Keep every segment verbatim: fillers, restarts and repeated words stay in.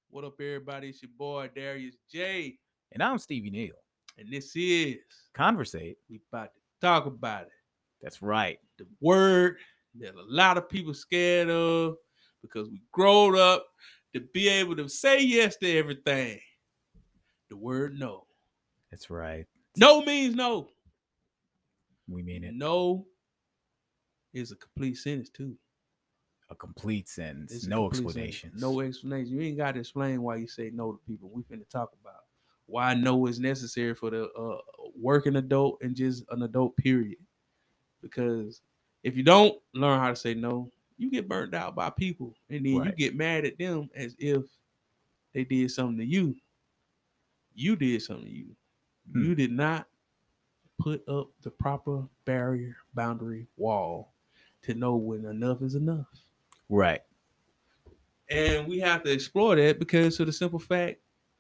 What up, everybody? It's your boy Darius J, And I'm Stevie Neal. and this is Conversate. we about to talk about it. That's right. The word that a lot of people scared of because we growed up to be able to say yes to everything. The word no. That's right. No means no. We mean it. No is a complete sentence too. A complete sentence. It's a No complete explanations. sentence. No explanation. You ain't got to explain why you say no to people. We finna talk about why no is necessary for the uh, working adult and just an adult period. Because if you don't learn how to say no, you get burnt out by people, and then you Right. get mad at them as if they did something to you. You did something to you. Hmm. You did not put up the proper barrier, boundary, wall to know when enough is enough. Right. And we have to explore that because, to the simple fact,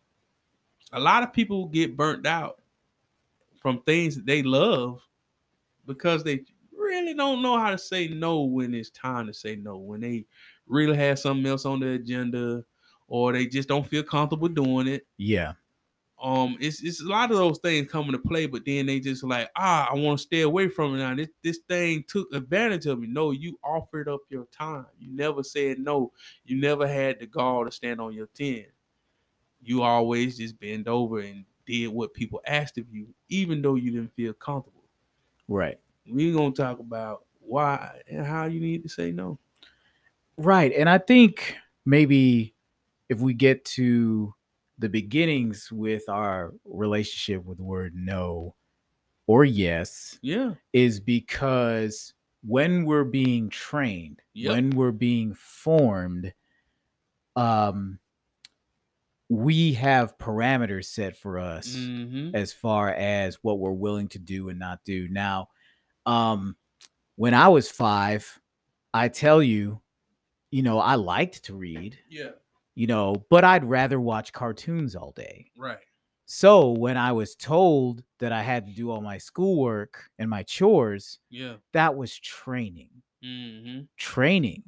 a lot of people get burnt out from things that they love because they really don't know how to say no when it's time to say no. When they really have something else on the agenda, or they just don't feel comfortable doing it. Yeah. Um, it's it's a lot of those things come into play, but then they just like, ah, I want to stay away from it now. This this thing took advantage of me. No, you offered up your time. You never said no. You never had the gall to stand on your ten. You always just bend over and did what people asked of you, even though you didn't feel comfortable. Right. We're gonna talk about why and how you need to say no. Right. And I think maybe if we get to the beginnings with our relationship with the word no or yes, Yeah. is because when we're being trained, Yep. when we're being formed, um, we have parameters set for us Mm-hmm. as far as what we're willing to do and not do. Now, um, when I was five, I tell you, you know, I liked to read, Yeah. you know, but I'd rather watch cartoons all day. Right. So when I was told that I had to do all my schoolwork and my chores, Yeah. that was training. Mm-hmm. Training.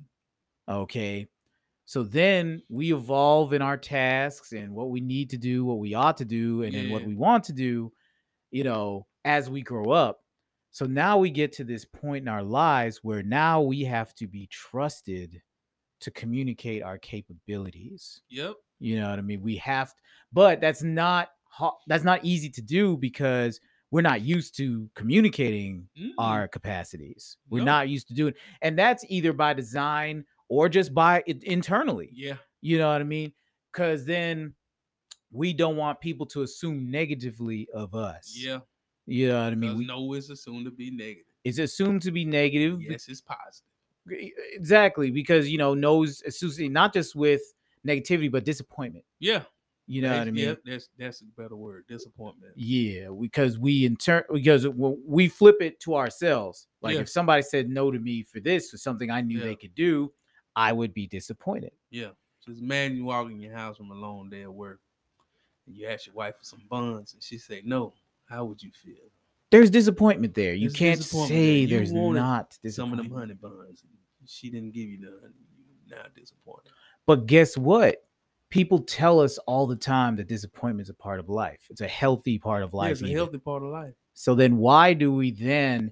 Okay. So then we evolve in our tasks and what we need to do, what we ought to do, and then what Yeah. we want to do, you know, as we grow up. So now we get to this point in our lives where now we have to be trusted to communicate our capabilities. Yep. You know what I mean? We have, to, but that's not ho- that's not easy to do because we're not used to communicating Mm-mm. our capacities. We're No. not used to doing, and that's either by design or just by it internally. Yeah. You know what I mean? Because then we don't want people to assume negatively of us. Yeah. You know what I mean? Because We, no is assumed to be negative. it's assumed to be negative. be- Yes, it's positive. Exactly, because you know, knows associated not just with negativity but disappointment. Yeah. You know Right. what I mean? Yeah. That's that's a better word. Disappointment. Yeah, because we in turn because w- we flip it to ourselves. Like Yeah. if somebody said no to me for this for something I knew Yeah. they could do, I would be disappointed. Yeah. Just imagine you walk in your house from a long day of work, and you ask your wife for some buns, and she say no. How would you feel? There's disappointment there. You There's can't disappointment say there. You there's wanted not Some of them disappointment. honey buns. She didn't give you the honey. You now disappointed. But guess what? People tell us all the time that disappointment is a part of life. It's a healthy part of Yeah, life. it's a even. healthy part of life. So then why do we then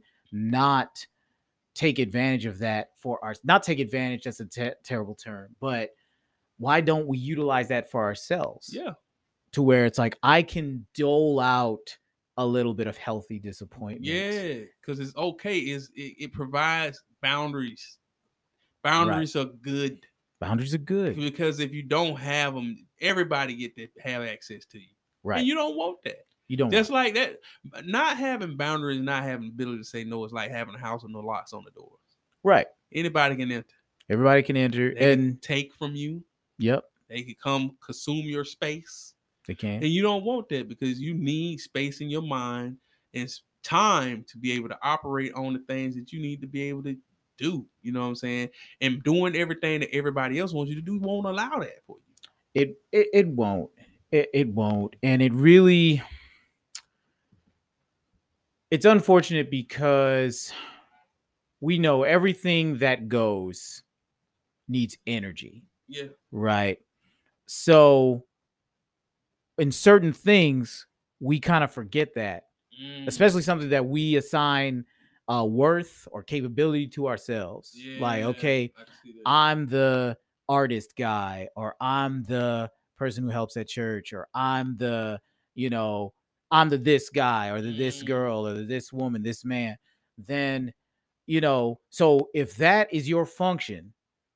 not take advantage of that for our not take advantage, that's a te- terrible term, but why don't we utilize that for ourselves? Yeah. To where it's like I can dole out a little bit of healthy disappointment. Yeah, because it's okay. It's, it, it provides boundaries. Boundaries are good Boundaries are good. because if you don't have them, everybody get to have access to you. Right. And you don't want that. You don't Just want like that. Not having boundaries, not having the ability to say no is like having a house with no locks on the doors. right. Anybody can enter. Everybody can enter They and can take from you. yep, They can come consume your space. they can. And you don't want that because you need space in your mind and s- time to be able to operate on the things that you need to be able to do. You know what I'm saying? And doing everything that everybody else wants you to do won't allow that for you. It it, it won't. It, it won't. And it really it's unfortunate because we know everything that goes needs energy. Yeah. Right. So in certain things, we kind of forget that, Mm. especially something that we assign uh, worth or capability to ourselves. Yeah, Like, okay, I can see that. I'm the artist guy, or I'm the person who helps at church, or I'm the, you know, I'm the this guy, or the this Mm. girl, or the this woman, this man. Then, you know, so if that is your function,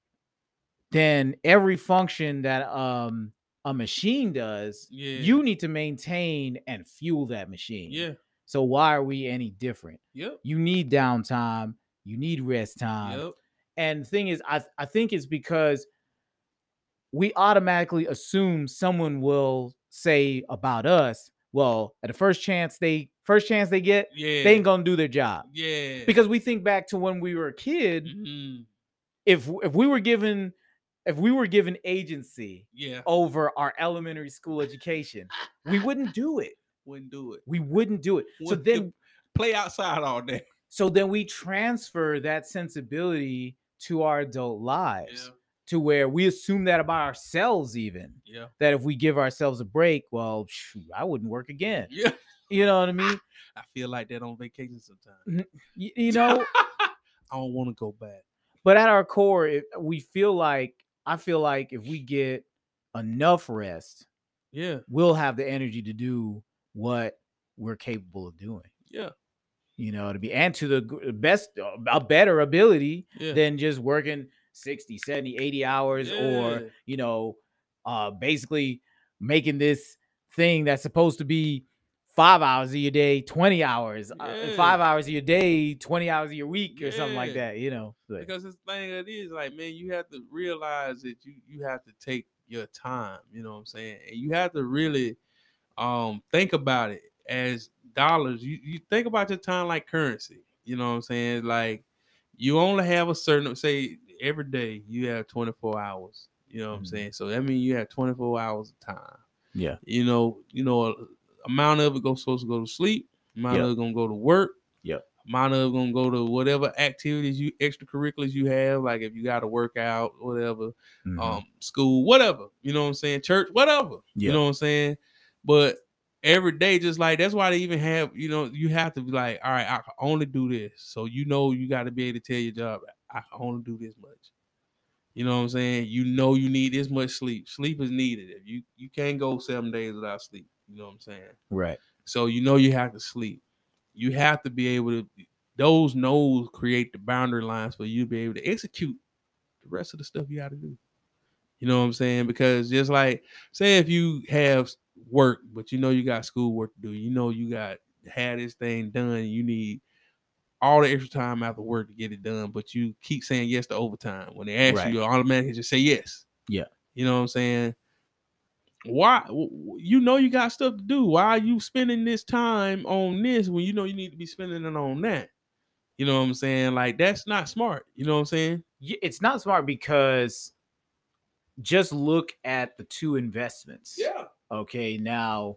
then every function that um a machine does, Yeah. you need to maintain and fuel that machine. Yeah. So why are we any different? Yep. You need downtime, you need rest time. Yep. And the thing is, I, I think it's because we automatically assume someone will say about us, well, at the first chance they first chance they get, Yeah. they ain't gonna do their job. Yeah. Because we think back to when we were a kid, Mhm. if if we were given if we were given agency Yeah. over our elementary school education, we wouldn't do it. Wouldn't do it. We wouldn't do it. So Wouldn't then do- play outside all day. so then we transfer that sensibility to our adult lives, Yeah. to where we assume that about ourselves, even Yeah. that if we give ourselves a break, well, shoot, I wouldn't work again. Yeah. You know what I mean? I feel like that on vacation sometimes. You, you know, I don't want to go back. but at our core, it, we feel like I feel like if we get enough rest, Yeah. we'll have the energy to do what we're capable of doing. Yeah. You know, to be and to the g- best, a better ability Yeah. than just working sixty, seventy, eighty hours, Yeah. or, you know, uh, basically making this thing that's supposed to be five hours of your day, twenty hours, uh, Yeah. five hours of your day, twenty hours of your week, or something like Yeah. that, you know. But Because this thing that is like, man, you have to realize that you you have to take your time. You know what I'm saying? And you have to really um think about it as dollars. You you think about your time like currency. You know what I'm saying? Like you only have a certain, say every day you have twenty-four hours. You know what I'm Mhm. saying? So that means you have twenty-four hours of time. yeah, You know, you know, a amount of it goes supposed to go to sleep, amount Yep. of it gonna go to work, Yep. amount of it gonna go to whatever activities you extracurriculars you have, like if you gotta work out, whatever, Mhm. um, school, whatever, you know what I'm saying, church, whatever, you Yeah. know what I'm saying. But every day, just like that's why they even have, you know, you have to be like, all right, I can only do this. So you know you gotta be able to tell your job, I can only do this much. You know what I'm saying? You know you need this much sleep. Sleep is needed. If you you can't go seven days without sleep. You know what I'm saying? right. So you know you have to sleep. You have to be able to. Those no's create the boundary lines for you to be able to execute the rest of the stuff you got to do. You know what I'm saying? Because just like, say if you have work, but you know you got school work to do. You know you got had this thing done. You need all the extra time after work to get it done, but you keep saying yes to overtime. When they ask Right. you, you automatically just say yes. Yeah. You know what I'm saying? Why? You know you got stuff to do. Why are you spending this time on this when you know you need to be spending it on that? You know what I'm saying? Like that's not smart. You know what I'm saying? Y- It's not smart because just look at the two investments. Okay, now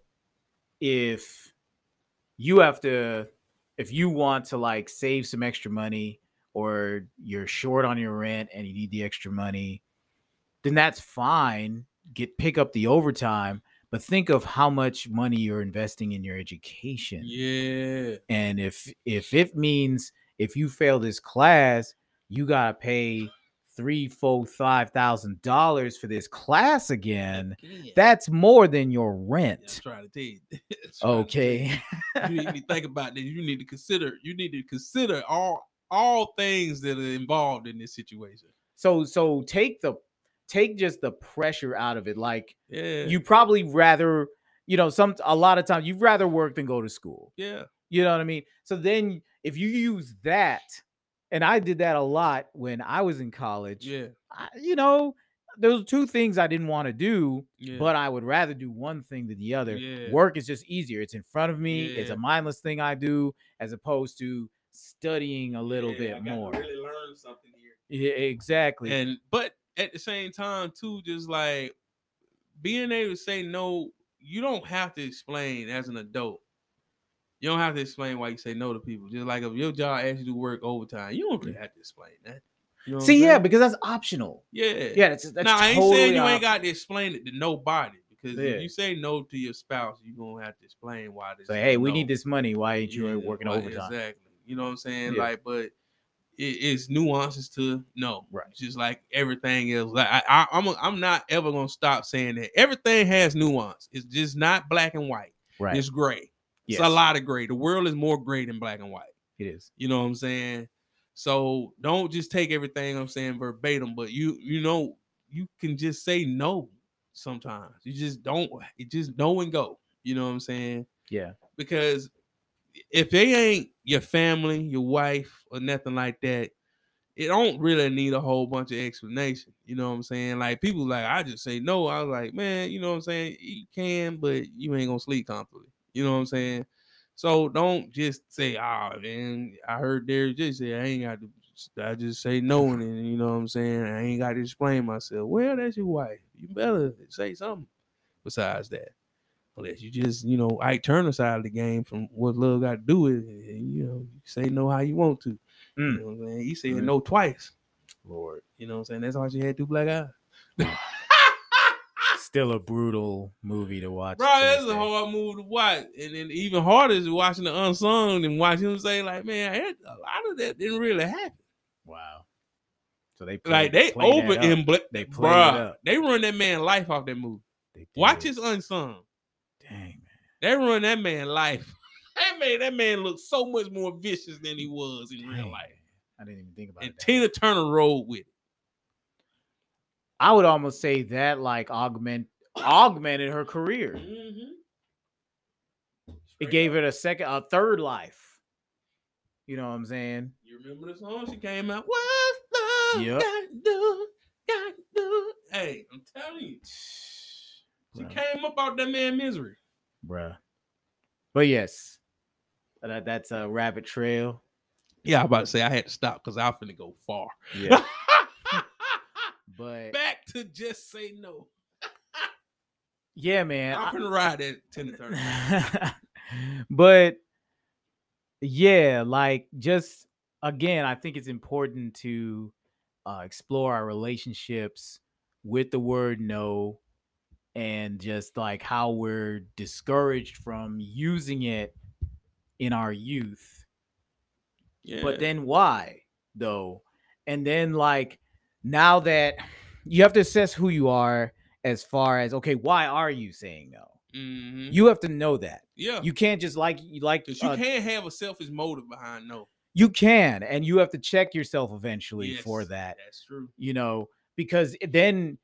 if you have to, if you want to like save some extra money, or you're short on your rent and you need the extra money, then that's fine. Get pick up the overtime, but think of how much money you're investing in your education. Yeah. And if if it means if you fail this class, you gotta pay three, four, five thousand dollars for this class again. Again. That's more than your I'm rent. trying to tell you. That's trying to Okay. tell you. You need to think about this. You need to consider. You need to consider all all things that are involved in this situation. so so take the take just the pressure out of it. Like Yeah. you probably rather, you know, some a lot of times you'd rather work than go to school. Yeah. You know what I mean? So then if you use that, and I did that a lot when I was in college. Yeah. I, you know, those two things I didn't want to do, Yeah. but I would rather do one thing than the other. Yeah. Work is just easier. It's in front of me. It's Yeah. a mindless thing I do, as opposed to studying a little Yeah, I bit got to more. really learn something here. Yeah, exactly. And but at the same time too, just like being able to say no, you don't have to explain as an adult. You don't have to explain why you say no to people. Just like if your job asks you to work overtime, you don't really have to explain that. You know what See, I'm yeah, saying? because that's optional. Yeah. Yeah, that's that's Now I ain't totally saying you ain't optional. got to explain it to nobody, because Yeah. if you say no to your spouse, you're gonna have to explain why this. So is hey, a we no. need this money. Why ain't you Yeah, working why- overtime? Exactly. You know what I'm saying? Yeah. Like, but it, it's nuances to no. Right. Just like everything else. Like I, I I'm a, I'm not ever gonna stop saying that. Everything has nuance. It's just not black and white. Right. It's gray. Yes. It's a lot of gray. The world is more gray than black and white. It is. You know what I'm saying? So don't just take everything I'm saying verbatim, but you you know you can just say no sometimes. You just don't. You just know and go. You know what I'm saying? Yeah. Because if they ain't your family, your wife, or nothing like that, it don't really need a whole bunch of explanation. You know what I'm saying? Like people like, I just say no. I was like, man, you know what I'm saying? You can, but you ain't gonna sleep comfortably. You know what I'm saying? So don't just say, oh man, I heard Derek just say I ain't got to. I just say no, and then, you know what I'm saying? I ain't got to explain myself. Well, that's your wife. You better say something besides that. Unless you just, you know, Ike Turner side of the game from what love got to do with it. And, you know, you say no how you want to. Mm. You know what I'm saying? He said Mm. no twice. Lord. You know what I'm saying? That's why she had two black eyes. Still a brutal movie to watch. Bro, that's a hard movie to watch. And then even harder is watching the unsung and watching him say, like, man, a lot of that didn't really happen. Wow. So they played, like they over in black. They played bruh, it up. They run that man life off that movie. Watch his unsung. Dang, man. They run that man life. They made that man look so much more vicious than he was in Dang, real life. I didn't even think about and it. And Tina Turner rolled with it. I would almost say that like augment augmented her career. Mm-hmm. It gave up. it a second, a third life. You know what I'm saying? You remember the song she came out? What's love yep. got to do? Got to do? Hey, I'm telling you. She Bruh. came up out that man misery. Bruh. But yes. That, that's a rabbit trail. Yeah, I was about to say I had to stop because I was finna go far. Yeah. But back to just say no. Yeah, man. I'm finna ride that ten to thirty. But yeah, like just again, I think it's important to uh, explore our relationships with the word no, and just like how we're discouraged from using it in our youth. Yeah. But then why though? And then like now that you have to assess who you are as far as, okay, why are you saying no? Mm-hmm. You have to know that. Yeah. You can't just like you like you uh, can't have a selfish motive behind no. You can, and you have to check yourself eventually yes, for that. That's true. You know, because then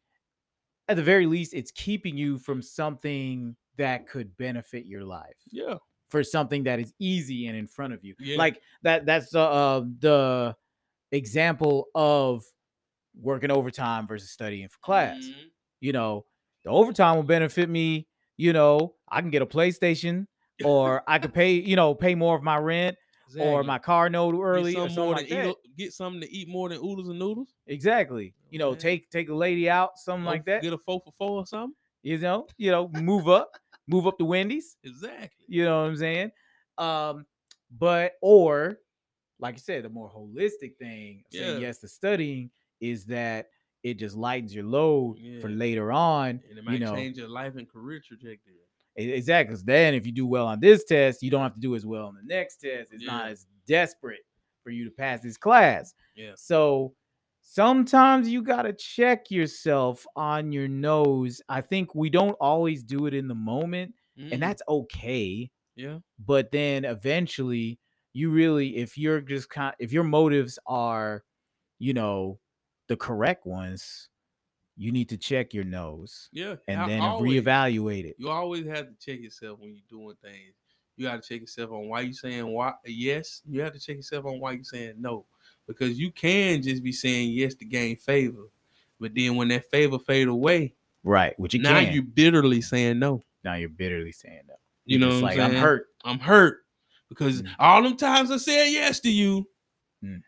at the very least, it's keeping you from something that could benefit your life. Yeah. For something that is easy and in front of you. Yeah. Like that that's uh, uh the example of working overtime versus studying for class. Mm-hmm. You know, the overtime will benefit me. You know, I can get a PlayStation, or I could pay, you know, pay more of my rent, exactly. or my car note early, or something like that. Eat, get something to eat more than oodles and noodles. Exactly. You know, Man. take take a lady out, something Go, like that. Get a four for four or something. You know, you know, move up, move up to Wendy's. Exactly. You know what I'm saying? Um, but or like I said, the more holistic thing, yeah. saying yes to studying, is that it just lightens your load yeah. for later on. And it might you know, change your life and career trajectory. Exactly. Because then if you do well on this test, you don't have to do as well on the next test. It's yeah. not as desperate for you to pass this class. Yeah. So sometimes you got to check yourself on your nose. I think we don't always do it in the moment, mm. and that's okay. Yeah. But then eventually you really, if you're just kind, if your motives are, you know, the correct ones, you need to check your nose. Yeah. And I then always, reevaluate it. You always have to check yourself when you're doing things. You got to check yourself on why you're saying why yes. You have to check yourself on why you're saying no. Because you can just be saying yes to gain favor. But then when that favor fade away, right, which you now can. you're bitterly saying no. Now you're bitterly saying no. You're you know just what I'm like, saying? I'm hurt. I'm hurt. Because mm. all them times I said yes to you. Mm.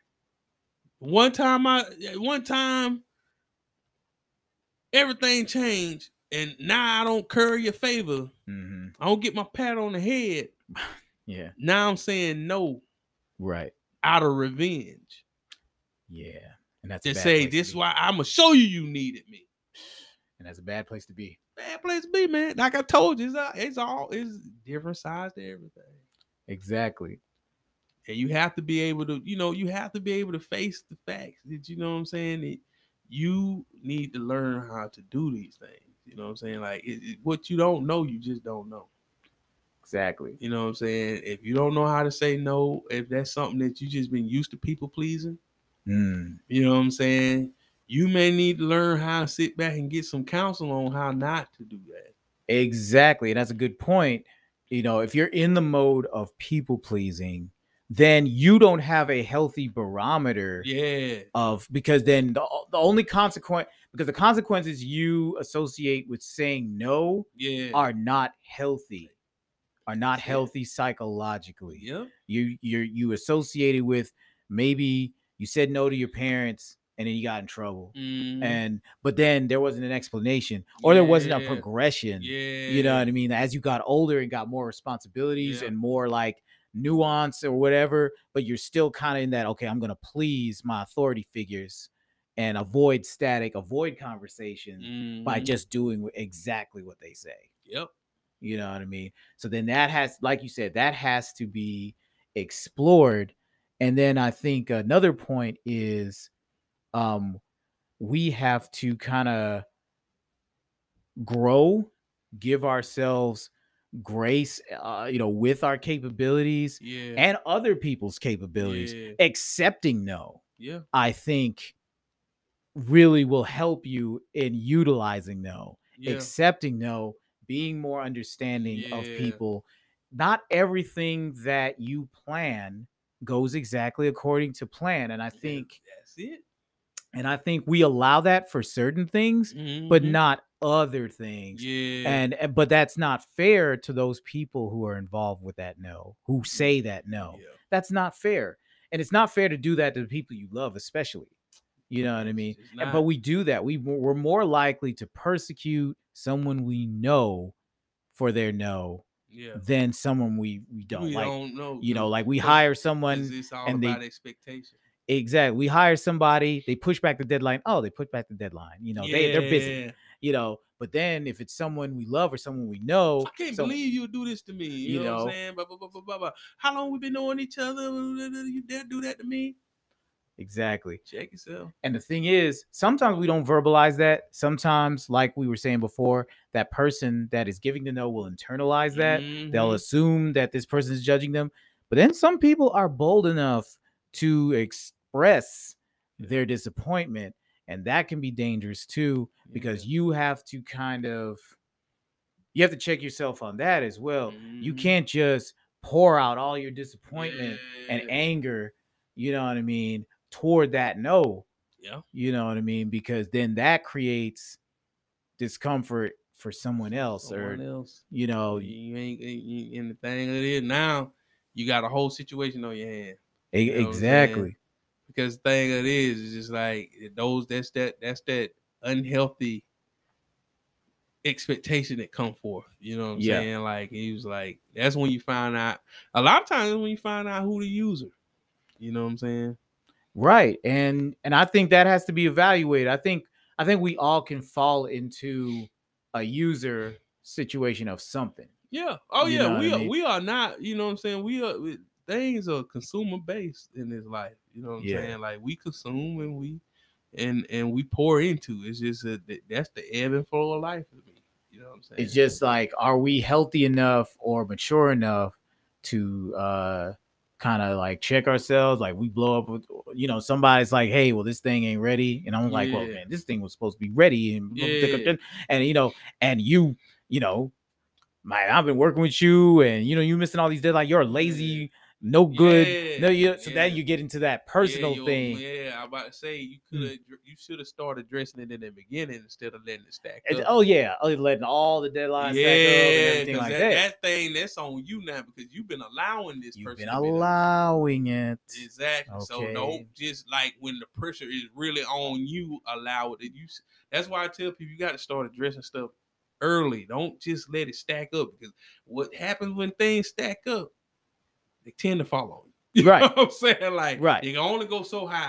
One time I one time everything changed, and now I don't curry your favor. Mm-hmm. I don't get my pat on the head. Yeah. Now I'm saying no. Right. Out of revenge. Yeah. And that's to a bad say place to this be. why I'm gonna show you you needed me. And that's a bad place to be. Bad place to be, man. Like I told you, it's, all, it's all it's different sides to everything. Exactly. And you have to be able to, you know, you have to be able to face the facts that, you know what I'm saying, that you need to learn how to do these things. You know what I'm saying? Like it, it, what you don't know, you just don't know. Exactly. You know what I'm saying? If you don't know how to say no, if that's something that you just been used to people pleasing, Mm. you know what I'm saying? You may need to learn how to sit back and get some counsel on how not to do that. Exactly. And that's a good point. You know, if you're in the mode of people pleasing, then you don't have a healthy barometer Yeah. of, because then the, the only consequence, because the consequences you associate with saying no Yeah. are not healthy, are not Yeah. healthy psychologically. Yep. You you you associated with, maybe you said no to your parents and then you got in trouble. Mhm. And but then there wasn't an explanation, or there wasn't a Yeah. progression. Yeah. You know what I mean? As you got older and got more responsibilities Yeah. and more like nuance or whatever, but you're still kind of in that, okay, I'm gonna please my authority figures and avoid static, avoid conversation by Mhm. just doing exactly what they say. Yep. You know what I mean? So then that has, like you said, that has to be explored. And then I think another point is, um, we have to kind of grow, give ourselves grace, uh, you know, with our capabilities Yeah. and other people's capabilities. Yeah. Accepting no, Yeah. I think, really will help you in utilizing no. Yeah. Accepting no, being more understanding of Yeah. people. Not everything that you plan goes exactly according to plan. And I think That's it. and I think we allow that for certain things, but Mhm. not other things. Yeah. And and- but that's not fair to those people who are involved with that no, who say that no. Yeah. That's not fair. And it's not fair to do that to the people you love, especially. You know what I It's mean? just And- not. But we do that. We we're more likely to persecute someone we know for their no Yeah. than someone we we don't We like. don't know. You know, 'cause- like we 'cause- hire 'cause someone it's all and they about expectation. exactly we hire somebody, they push back the deadline. Oh, they put back the deadline. You know, they they're busy. Yeah. You know, but then if it's someone we love or someone we know, I can't so believe you do this to me. You, you know, what know, I'm saying? Blah, blah, blah, blah, blah, blah. How long we been knowing each other? You dare do that to me? exactly. Check yourself. And the thing is, sometimes we don't verbalize that. Sometimes, like we were saying before, that person that is giving the no will internalize that. They'll Mhm. assume that this person is judging them. But then some people are bold enough to express their disappointment. And that can be dangerous too, because Yeah. you have to kind of, you have to check yourself on that as well. You Mhm. can't just pour out all your disappointment and Yeah. anger, you know what I mean, toward that no. Yeah. You know what I mean? Because then that creates discomfort for someone else, Someone or else. you know, You ain't you, and the thing it is now, you got a whole situation on your hand. e- You know what I'm saying? exactly. Because the thing it is is just like those that's that that's that unhealthy expectation that come forth. You know what I'm Yeah. saying? Like he was like, that's when you find out. A lot of times when you find out who the user. You know what I'm saying? Right. And and I think that has to be evaluated. I think I think we all can fall into a user situation of something. Yeah. Oh You yeah. know what We I are mean? we are not. You know what I'm saying? We are we, things are consumer based in this life. You know what I'm Yeah. saying? Like we consume and we and and we pour into. It's just a, that's the ebb and flow of life for me. You know what I'm saying? It's just like, are we healthy enough or mature enough to uh kind of like check ourselves? Like we blow up with, you know, somebody's like, hey, well, this thing ain't ready. And I'm like, well, Yeah. man, this thing was supposed to be ready. And, Yeah. and you know, and you, you know, man, I've been working with you and, you know, you missing all these deadlines. You're lazy, no good. Yeah, No, you, so yeah. then you get into that personal yeah, yo, thing. Yeah, I'm about to say you could have you should have started addressing it in the beginning instead of letting it stack And- up. oh, yeah. Oh, letting all the deadlines yeah, stack up and everything like that, that. that thing that's on you now because you've been allowing this You've person been to be the- allowing it. Exactly. So Okay. don't just like when the pressure is really on you, allow it. You that's why I tell people you got to start addressing stuff early. Don't just let it stack up because what happens when things stack up, they tend to fall on you. You Right. know what I'm saying? Like Right. you can only go so high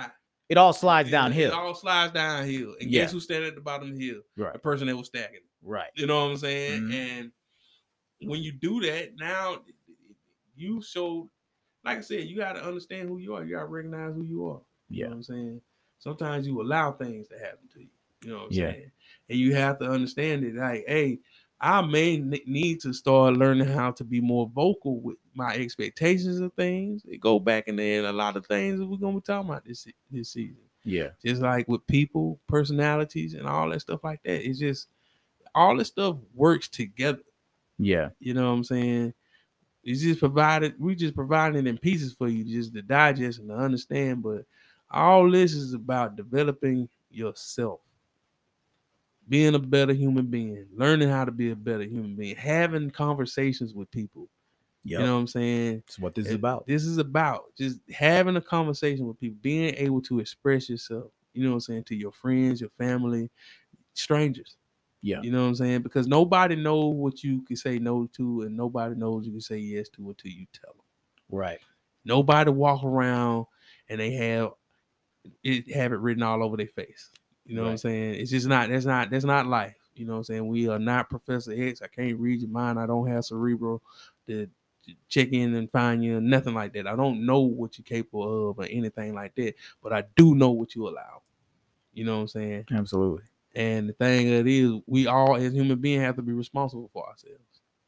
It all slides It, downhill. It all slides downhill. And Yeah. guess who's standing at the bottom of the hill? Right. The person that was stacking. Right. You know what I'm saying? Mhm. And when you do that, now you show, like I said, you got to understand who you are. You got to recognize who you are. You Yeah. know what I'm saying? Sometimes you allow things to happen to you. You know what I'm Yeah. saying? And you have to understand it. Like, hey, I may n- need to start learning how to be more vocal with my expectations of things. It go back in there, a lot of things that we're gonna be talking about this this season. Yeah. Just like with people, personalities, and all that stuff like that. It's just all this stuff works together. Yeah. You know what I'm saying? It's just provided, we just providing it in pieces for you just to digest and to understand. But all this is about developing yourself, being a better human being, learning how to be a better human being, having conversations with people. Yep. You know what I'm saying? That's what this is It- about. This is about just having a conversation with people, being able to express yourself, you know what I'm saying, to your friends, your family, strangers. Yeah. You know what I'm saying? Because nobody knows what you can say no to, and nobody knows you can say yes to until you tell them. Right. Nobody walk around and they have it have it written all over their face. You know what I'm Right. saying? It's just not that's not that's not life. You know what I'm saying? We are not Professor X. I can't read your mind. I don't have cerebral to to check in and find you, nothing like that. I don't know what you're capable of or anything like that, but I do know what you allow. You know what I'm saying? Absolutely. And the thing that is, we all as human beings have to be responsible for ourselves.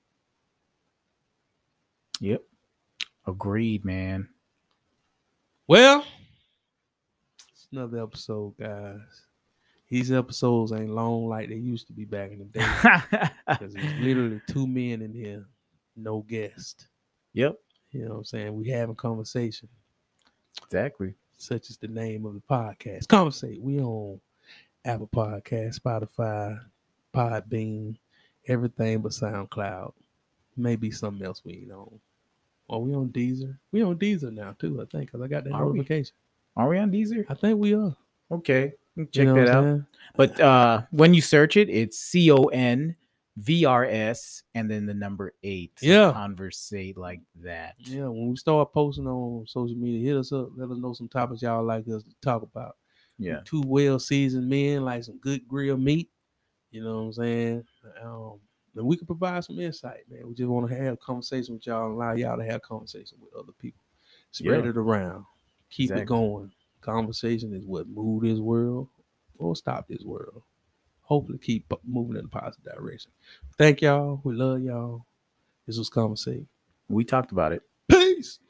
Yep. Agreed, man. Well, it's another episode, guys. These episodes ain't long like they used to be back in the day. Because it's literally two men in here, no guest. Yep. You know what I'm saying? We having conversation. Exactly. Such as the name of the podcast. Conversate. We on Apple Podcast, Spotify, Podbean, everything but SoundCloud. Maybe something else we ain't on. Are we on Deezer? We on Deezer now too, I think, because I got that Are we? notification. Are we on Deezer? I think we are. Okay. Check You know that what I'm out. saying? But uh when you search it, it's C O N V R S and then the number eight. So Yeah. Conversate like that. Yeah, when we start posting on social media, hit us up. Let us know some topics y'all like us to talk about. Yeah. Two well seasoned men, like some good grilled meat. You know what I'm saying? Um, and we can provide some insight, man. We just want to have a conversation with y'all and allow y'all to have conversation with other people. Spread Yeah. it around. Keep Exactly. it going. Conversation is what move this world or stop this world. Hopefully keep moving in a positive direction. Thank y'all. We love y'all. This was Conversate. We talked about it. Peace.